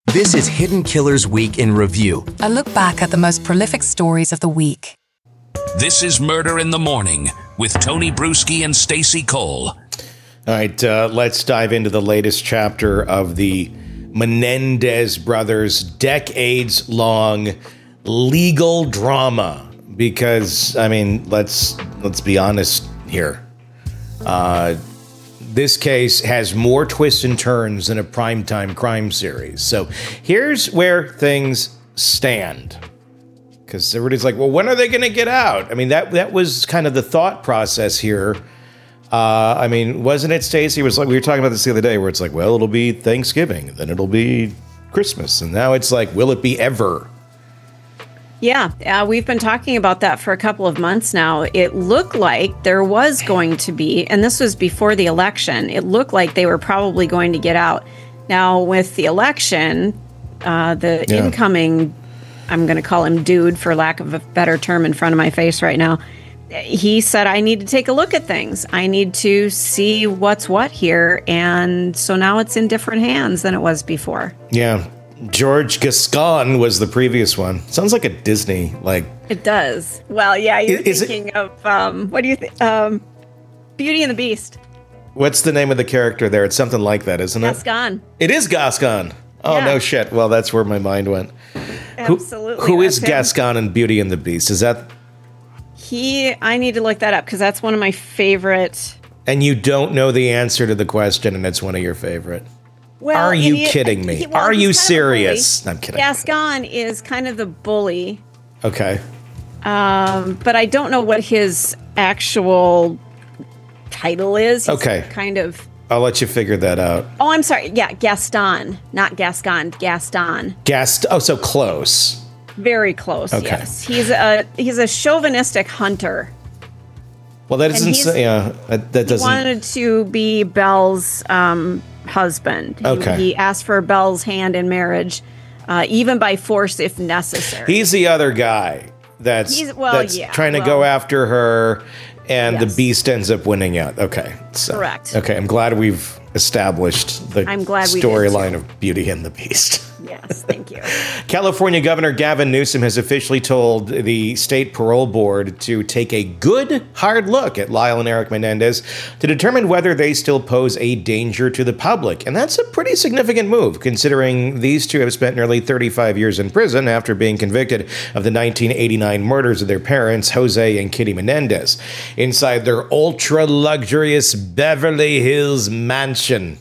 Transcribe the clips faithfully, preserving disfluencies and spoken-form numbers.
This is Hidden Killers Week in Review. A look back at the most prolific stories of the week. This is Murder in the Morning with Tony Bruschi and Stacey Cole. All right, uh, let's dive into the latest chapter of the Menendez brothers' decades-long legal drama. Because, I mean, let's let's be honest here. Uh, this case has more twists and turns than a primetime crime series. So here's where things stand. Because everybody's like, well, when are they going to get out? I mean, that that was kind of the thought process here. Uh, I mean, wasn't it, Stacey? It was like, we were talking about this the other day, where it's like, well, it'll be Thanksgiving, then it'll be Christmas. And now it's like, will it be ever? Yeah, uh, we've been talking about that for a couple of months now. It looked like there was going to be, and this was before the election, it looked like they were probably going to get out. Now, with the election, uh, the Yeah. incoming, I'm going to call him dude for lack of a better term in front of my face right now, he said, I need to take a look at things. I need to see what's what here. And so now it's in different hands than it was before. Yeah. George Gascon was the previous one. Sounds like a Disney, like... It does. Well, yeah, you're Is it- thinking of, um, what do you think? Um, Beauty and the Beast. What's the name of the character there? It's something like that, isn't it? Gascon. It is Gascon. Oh, Yeah. no shit. Well, that's where my mind went. Absolutely. Who, who is that's him. Gascon in Beauty and the Beast? Is that... He, I need to look that up because that's one of my favorite. And you don't know the answer to the question, and it's one of your favorite. Well, Are you he- kidding me? he- well, Are he's you kind of a serious? bully. I'm kidding. Gascon is kind of the bully, Okay. um, but I don't know what his actual title is. He's Okay. Kind of. I'll let you figure that out. Oh, I'm sorry. Yeah, Gaston, not Gascon. Gaston. Gast. Oh, so close. Very close. Okay. Yes, he's a he's a chauvinistic hunter. Well, that And doesn't he's- say... Yeah, that, that He doesn't... wanted to be Belle's um, husband. He- Okay. He, asked for Belle's hand in marriage, uh, even by force if necessary. He's the other guy that's, He's- well, that's yeah, trying to well- go after her, and Yes. the beast ends up winning out. Okay. So, Correct. Okay, I'm glad we've established the I'm glad we did, storyline too. of Beauty and the Beast. Yes, thank you. California Governor Gavin Newsom has officially told the state parole board to take a good, hard look at Lyle and Eric Menendez to determine whether they still pose a danger to the public. And that's a pretty significant move, considering these two have spent nearly thirty-five years in prison after being convicted of the nineteen eighty-nine murders of their parents, Jose and Kitty Menendez, inside their ultra-luxurious Beverly Hills mansion.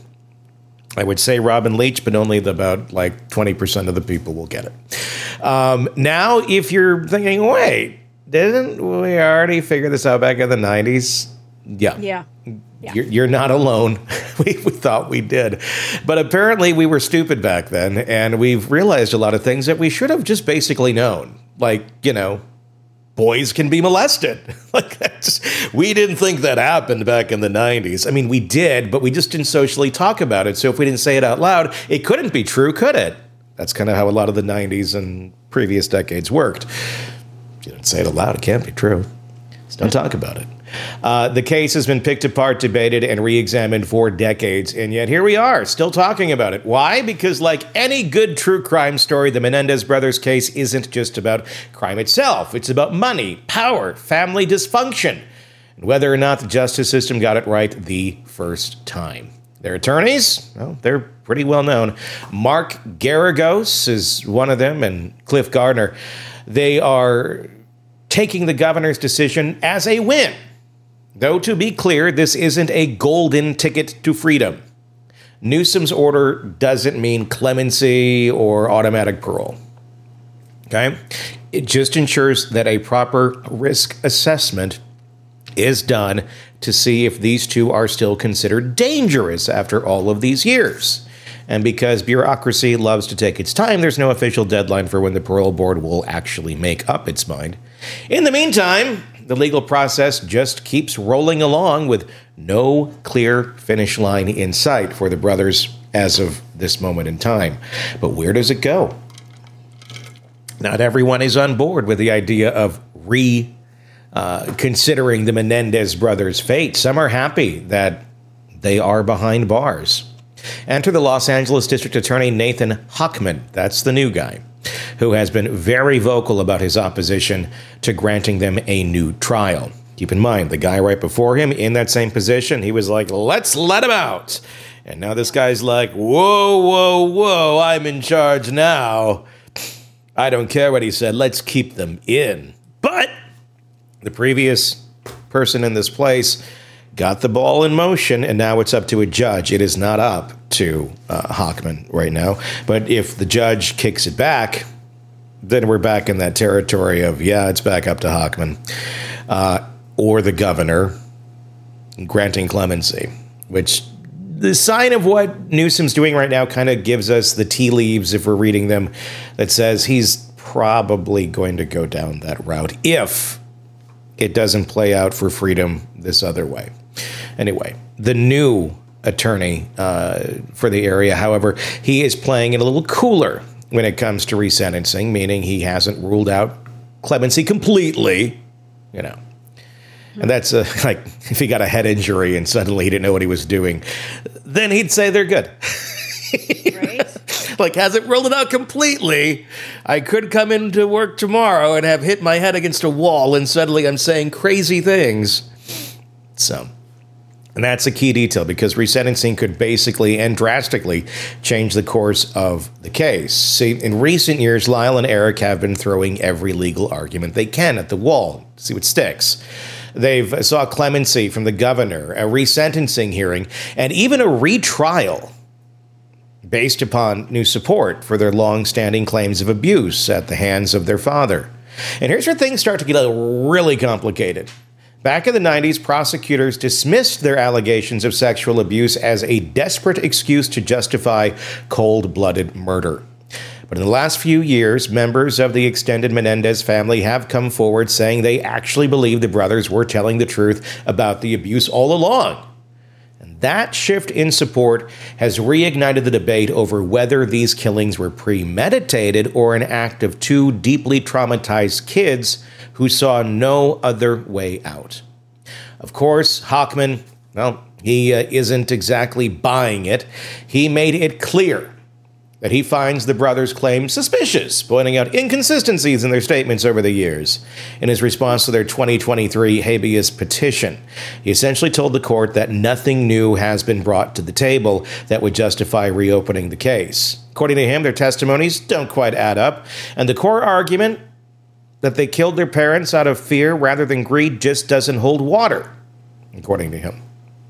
I would say Robin Leach, but only the, about like twenty percent of the people will get it. Um, now, if you're thinking, wait, didn't we already figure this out back in the nineties? Yeah. Yeah. Yeah. You're, you're not alone. we, we thought we did. But apparently we were stupid back then, and we've realized a lot of things that we should have just basically known. Like, you know, boys can be molested. Like that's, we didn't think that happened back in the nineties. I mean, we did, but we just didn't socially talk about it. So if we didn't say it out loud, it couldn't be true, could it? That's kind of how a lot of the nineties and previous decades worked. If you don't say it out loud, it can't be true. Just don't talk about it. Uh, the case has been picked apart, debated, and re-examined for decades, and yet here we are, still talking about it. Why? Because like any good true crime story, the Menendez brothers case isn't just about crime itself. It's about money, power, family dysfunction, and whether or not the justice system got it right the first time. Their attorneys, well, they're pretty well known. Mark Garagos is one of them, and Cliff Gardner. They are taking the governor's decision as a win. Though, to be clear, this isn't a golden ticket to freedom. Newsom's order doesn't mean clemency or automatic parole. Okay? It just ensures that a proper risk assessment is done to see if these two are still considered dangerous after all of these years. And because bureaucracy loves to take its time, there's no official deadline for when the parole board will actually make up its mind. In the meantime, the legal process just keeps rolling along with no clear finish line in sight for the brothers as of this moment in time. But where does it go? Not everyone is on board with the idea of re uh, considering the Menendez brothers' fate. Some are happy that they are behind bars. Enter the Los Angeles District Attorney Nathan Hochman. That's the new guy, who has been very vocal about his opposition to granting them a new trial. Keep in mind, the guy right before him in that same position, he was like, let's let him out. And now this guy's like, whoa, whoa, whoa, I'm in charge now. I don't care what he said. Let's keep them in. But the previous person in this place got the ball in motion, and now it's up to a judge. It is not up to uh, Hochman right now. But if the judge kicks it back, then we're back in that territory of, yeah, it's back up to Hochman. Uh, or the governor granting clemency, which the sign of what Newsom's doing right now kind of gives us the tea leaves, if we're reading them, that says he's probably going to go down that route if it doesn't play out for freedom this other way. Anyway, the new attorney uh, for the area, however, he is playing it a little cooler when it comes to resentencing, meaning he hasn't ruled out clemency completely, you know. And that's uh, like if he got a head injury and suddenly he didn't know what he was doing, then he'd say they're good. Right? Like, hasn't ruled it out completely. I could come into work tomorrow and have hit my head against a wall and suddenly I'm saying crazy things. So, and that's a key detail because resentencing could basically and drastically change the course of the case. See, in recent years, Lyle and Eric have been throwing every legal argument they can at the wall to see what sticks. They've saw clemency from the governor, a resentencing hearing, and even a retrial based upon new support for their long-standing claims of abuse at the hands of their father. And here's where things start to get really complicated. Back in the nineties, prosecutors dismissed their allegations of sexual abuse as a desperate excuse to justify cold-blooded murder. But in the last few years, members of the extended Menendez family have come forward saying they actually believe the brothers were telling the truth about the abuse all along. And that shift in support has reignited the debate over whether these killings were premeditated or an act of two deeply traumatized kids who saw no other way out. Of course, Hochman, well, he uh, isn't exactly buying it. He made it clear that he finds the brothers' claims suspicious, pointing out inconsistencies in their statements over the years. In his response to their twenty twenty-three habeas petition, he essentially told the court that nothing new has been brought to the table that would justify reopening the case. According to him, their testimonies don't quite add up, and the core argument that they killed their parents out of fear rather than greed just doesn't hold water, according to him.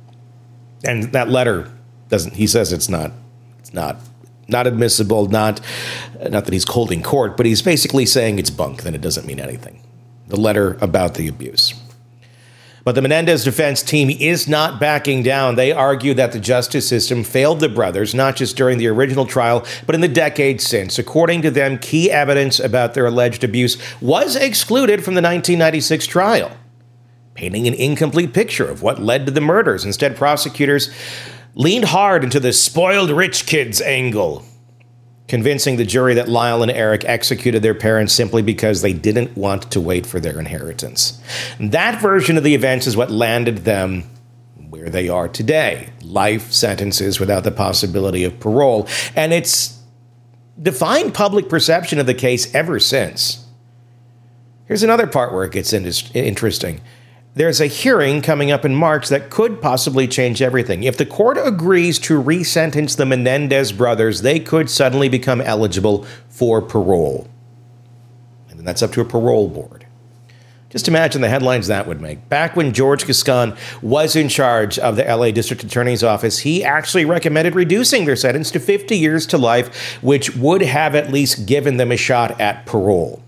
And that letter doesn't, he says it's not, it's not, not admissible, not, not that he's cold in court, but he's basically saying it's bunk, then it doesn't mean anything. The letter about the abuse. But the Menendez defense team is not backing down. They argue that the justice system failed the brothers, not just during the original trial, but in the decades since. According to them, key evidence about their alleged abuse was excluded from the nineteen ninety-six trial, painting an incomplete picture of what led to the murders. Instead, prosecutors leaned hard into the spoiled rich kids angle, convincing the jury that Lyle and Eric executed their parents simply because they didn't want to wait for their inheritance. That version of the events is what landed them where they are today. Life sentences without the possibility of parole. And it's defined public perception of the case ever since. Here's another part where it gets interesting. There's a hearing coming up in March that could possibly change everything. If the court agrees to resentence the Menendez brothers, they could suddenly become eligible for parole. And then that's up to a parole board. Just imagine the headlines that would make. Back when George Gascon was in charge of the L A District Attorney's Office, he actually recommended reducing their sentence to fifty years to life, which would have at least given them a shot at parole.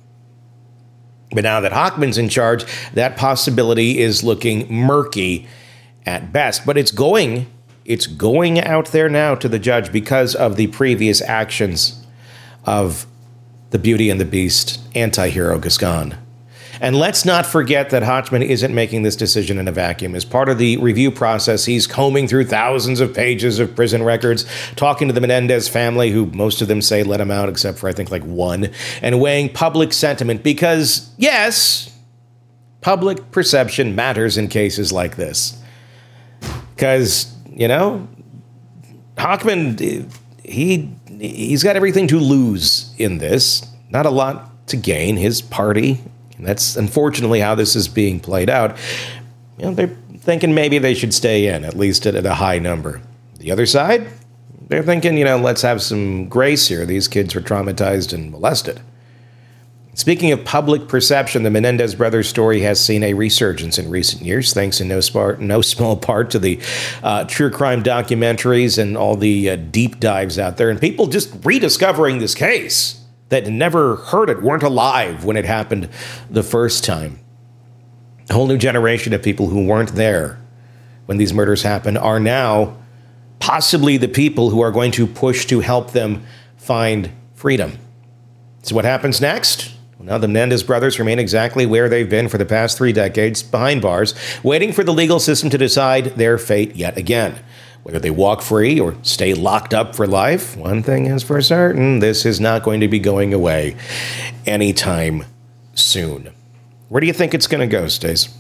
But now that Hochman's in charge, that possibility is looking murky at best. But it's going, it's going out there now to the judge because of the previous actions of the Beauty and the Beast anti-hero Gascon. And let's not forget that Hochman isn't making this decision in a vacuum. As part of the review process, he's combing through thousands of pages of prison records, talking to the Menendez family, who most of them say let him out, except for I think like one, and weighing public sentiment because, yes, public perception matters in cases like this. Because, you know, Hochman, he he's got everything to lose in this, not a lot to gain. His party, and that's unfortunately how this is being played out. You know, they're thinking maybe they should stay in, at least at, at a high number. The other side, they're thinking, you know, let's have some grace here. These kids were traumatized and molested. Speaking of public perception, the Menendez brothers story has seen a resurgence in recent years, thanks in no, spar- no small part to the uh, true crime documentaries and all the uh, deep dives out there, and people just rediscovering this case that never heard it, weren't alive when it happened the first time. A whole new generation of people who weren't there when these murders happened are now possibly the people who are going to push to help them find freedom. So what happens next? Well, now the Menendez brothers remain exactly where they've been for the past three decades, behind bars, waiting for the legal system to decide their fate yet again. Whether they walk free or stay locked up for life, one thing is for certain, this is not going to be going away anytime soon. Where do you think it's going to go, Stace?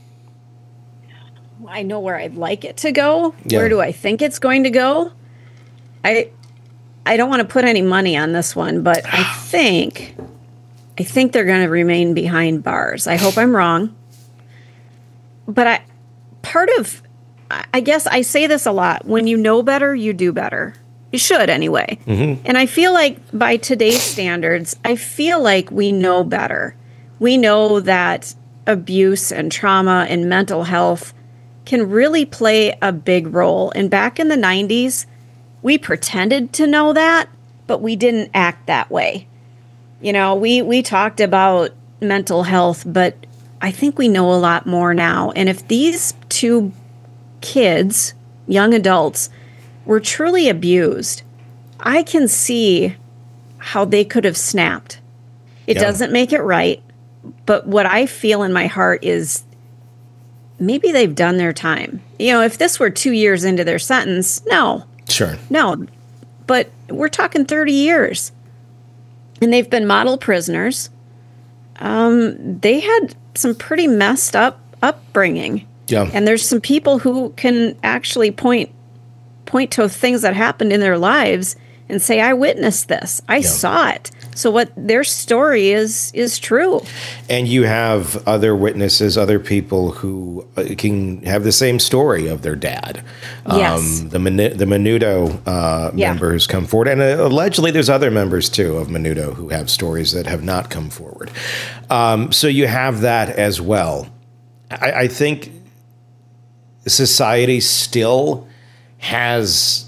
I know where I'd like it to go. Yeah. Where do I think it's going to go? I I don't want to put any money on this one, but I think I think they're going to remain behind bars. I hope I'm wrong. But I part of I guess I say this a lot. When you know better, you do better. You should anyway. Mm-hmm. And I feel like by today's standards, I feel like we know better. We know that abuse and trauma and mental health can really play a big role. And back in the nineties, we pretended to know that, but we didn't act that way. You know, we, we talked about mental health, but I think we know a lot more now. And if these two kids, young adults, were truly abused, I can see how they could have snapped. It Yeah. doesn't make it right, but what I feel in my heart is maybe they've done their time. You know, if this were two years into their sentence, no, Sure. no. But we're talking thirty years. And they've been model prisoners. Um, they had some pretty messed up upbringing. Yeah. And there's some people who can actually point point to things that happened in their lives and say, I witnessed this. I Yeah. saw it. So what their story is is true. And you have other witnesses, other people who uh, can have the same story of their dad. Yes. Um, the Menu- the Menudo uh, Yeah. members come forward. And uh, allegedly there's other members, too, of Menudo who have stories that have not come forward. Um, so you have that as well. I, I think society still has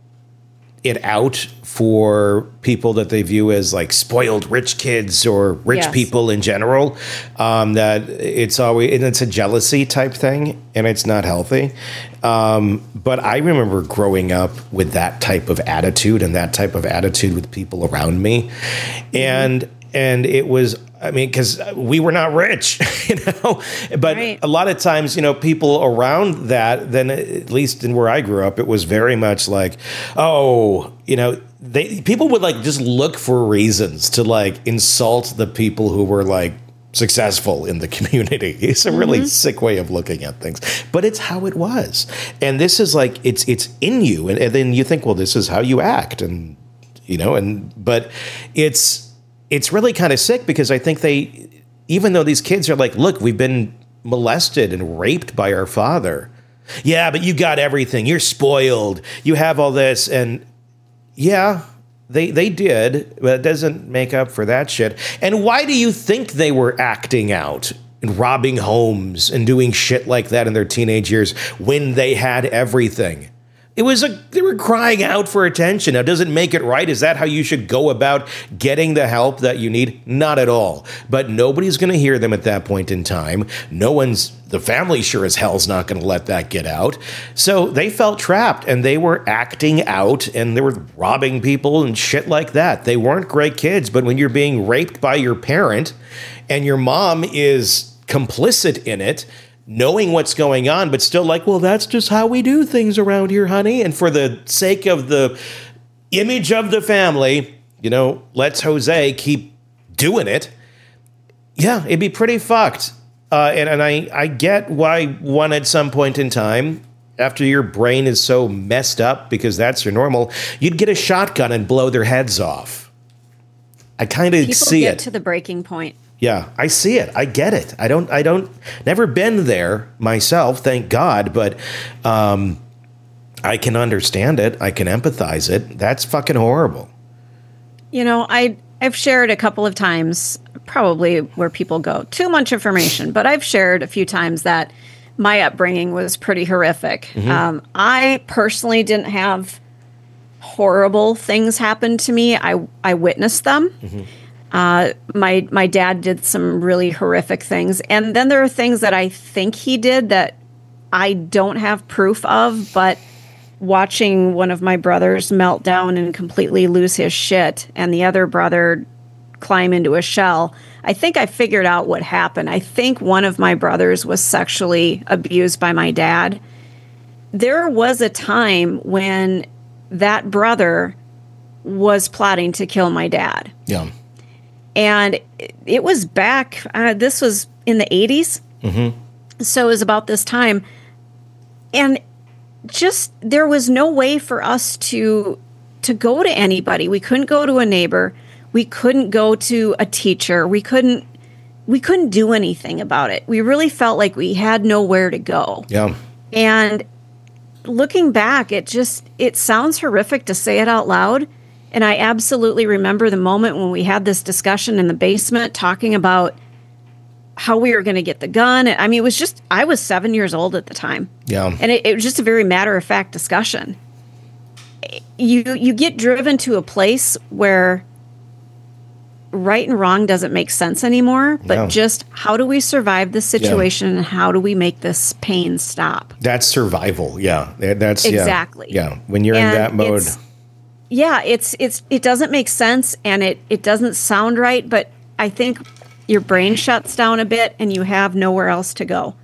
it out for people that they view as like spoiled rich kids or rich Yes. people in general. Um, that it's always, and it's a jealousy type thing, and it's not healthy. Um, but I remember growing up with that type of attitude and that type of attitude with people around me. And, and it was, I mean, because we were not rich, you know, but Right. a lot of times, you know, people around that, then at least in where I grew up, it was very much like, oh, you know, they people would like just look for reasons to like insult the people who were like successful in the community. It's a really Mm-hmm. sick way of looking at things, but it's how it was. And this is like, it's, it's in you. And, and then you think, well, this is how you act. And, you know, and, but it's, it's really kind of sick because I think they, even though these kids are like, look, we've been molested and raped by our father. Yeah, but you got everything. You're spoiled. You have all this. And yeah, they they did, but it doesn't make up for that shit. And why do you think they were acting out and robbing homes and doing shit like that in their teenage years when they had everything? It was a, they were crying out for attention. Now, does it make it right? Is that how you should go about getting the help that you need? Not at all. But nobody's going to hear them at that point in time. No one's, the family sure as hell's not going to let that get out. So they felt trapped and they were acting out and they were robbing people and shit like that. They weren't great kids, but when you're being raped by your parent and your mom is complicit in it, knowing what's going on, but still like, well, that's just how we do things around here, honey. And for the sake of the image of the family, you know, let's Jose keep doing it. Yeah, it'd be pretty fucked. Uh, and and I, I get why one at some point in time after your brain is so messed up because that's your normal, you'd get a shotgun and blow their heads off. I kind of see get it. to the breaking point. Yeah, I see it. I get it. I don't, I don't, never been there myself, thank God, but um, I can understand it. I can empathize it. That's fucking horrible. You know, I, I've shared a couple of times, probably where people go, too much information, but I've shared a few times that my upbringing was pretty horrific. Mm-hmm. Um, I personally didn't have horrible things happen to me. I, I witnessed them. Mm-hmm. Uh, my my dad did some really horrific things. And then there are things that I think he did that I don't have proof of, but watching one of my brothers melt down and completely lose his shit and the other brother climb into a shell, I think I figured out what happened. I think one of my brothers was sexually abused by my dad. There was a time when that brother was plotting to kill my dad. Yeah. And it was back, uh, this was in the eighties. Mm-hmm. So it was about this time. And just, there was no way for us to to go to anybody. We couldn't go to a neighbor. We couldn't go to a teacher. We couldn't, we couldn't do anything about it. We really felt like we had nowhere to go. Yeah. And looking back, it just, it sounds horrific to say it out loud. And I absolutely remember the moment when we had this discussion in the basement talking about how we were going to get the gun. I mean, it was just, I was seven years old at the time. Yeah. And it, it was just a very matter-of-fact discussion. You you get driven to a place where right and wrong doesn't make sense anymore, but Yeah. just how do we survive this situation and how do we make this pain stop? That's survival. Yeah. That's Exactly. Yeah. yeah. When you're And in that mode. it's- Yeah, it's it's it doesn't make sense and it, it doesn't sound right, but I think your brain shuts down a bit and you have nowhere else to go.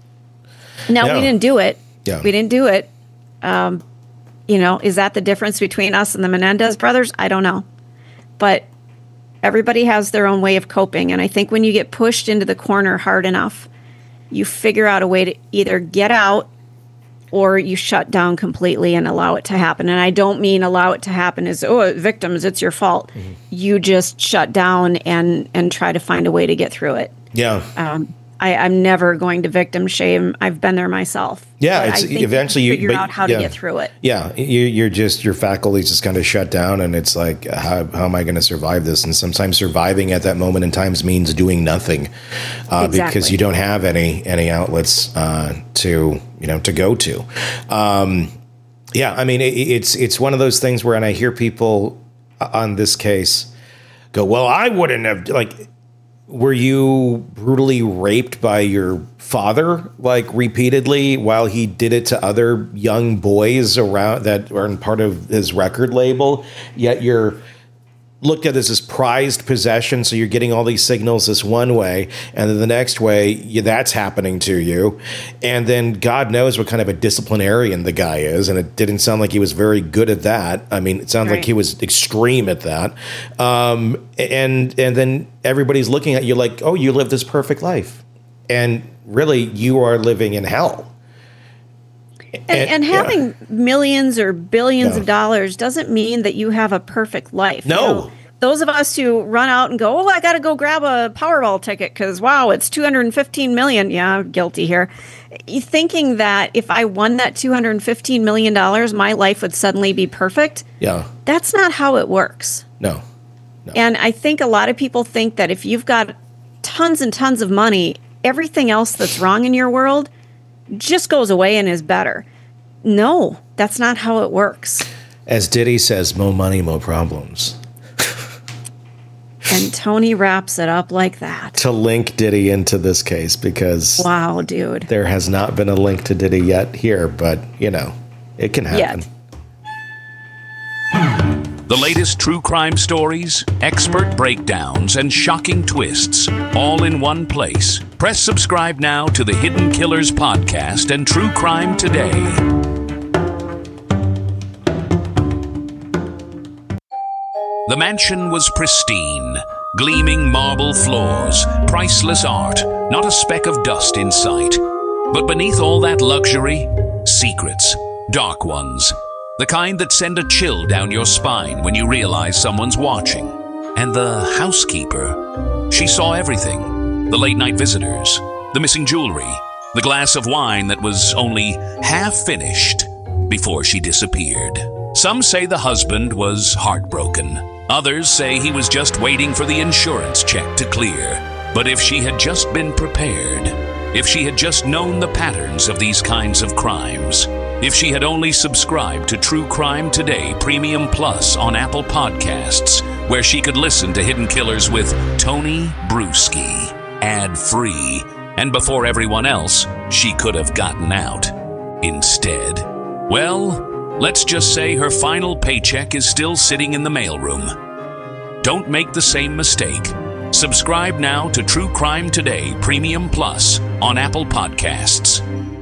Now, Yeah. we didn't do it. Yeah. We didn't do it. Um, you know, is that the difference between us and the Menendez brothers? I don't know. But everybody has their own way of coping. And I think when you get pushed into the corner hard enough, you figure out a way to either get out or you shut down completely and allow it to happen. And I don't mean allow it to happen as, oh, victims, it's your fault. Mm-hmm. You just shut down and, and try to find a way to get through it. Yeah. Um, I, I'm never going to victim shame. I've been there myself. Yeah, But it's I think eventually you you figure but- out how yeah. to get through it. Yeah, you, you're just your faculties just kind of shut down, and it's like, how, how am I going to survive this? And sometimes surviving at that moment in times means doing nothing, uh, Exactly. because you don't have any any outlets uh, to you know to go to. Um, yeah, I mean it, it's it's one of those things where, and I hear people on this case go, "Well, I wouldn't have like." Were you brutally raped by your father, like repeatedly, while he did it to other young boys around that are part of his record label? Yet you're looked at as this prized possession, so you're getting all these signals this one way, and then the next way, yeah, that's happening to you. And then God knows what kind of a disciplinarian the guy is, and it didn't sound like he was very good at that. I mean, it sounds Right. like he was extreme at that. Um, and and then everybody's looking at you like, oh, you live this perfect life. And really, you are living in hell. And, and having yeah. millions or billions Yeah. of dollars doesn't mean that you have a perfect life. No. You know, those of us who run out and go, oh, I got to go grab a Powerball ticket because, wow, it's two hundred fifteen million dollars. Yeah, I'm guilty here. You thinking that if I won that two hundred fifteen million dollars, my life would suddenly be perfect. Yeah. That's not how it works. No. And I think a lot of people think that if you've got tons and tons of money, everything else that's wrong in your world just goes away and is better. No, that's not how it works. As Diddy says, more money, more problems. And Tony wraps it up like that. To link Diddy into this case, because Wow, dude. there has not been a link to Diddy yet here, but, you know, it can happen. Yet. The latest true crime stories, expert breakdowns, and shocking twists, all in one place. Press subscribe now to the Hidden Killers podcast and True Crime Today. The mansion was pristine, gleaming marble floors, priceless art, not a speck of dust in sight. But beneath all that luxury, secrets, dark ones, the kind that send a chill down your spine when you realize someone's watching. And the housekeeper, she saw everything. The late-night visitors, the missing jewelry, the glass of wine that was only half finished before she disappeared. Some say the husband was heartbroken. Others say he was just waiting for the insurance check to clear. But if she had just been prepared, if she had just known the patterns of these kinds of crimes, if she had only subscribed to True Crime Today Premium Plus on Apple Podcasts, where she could listen to Hidden Killers with Tony Bruschi, ad-free, and before everyone else, she could have gotten out. Instead, well, let's just say her final paycheck is still sitting in the mailroom. Don't make the same mistake. Subscribe now to True Crime Today Premium Plus on Apple Podcasts.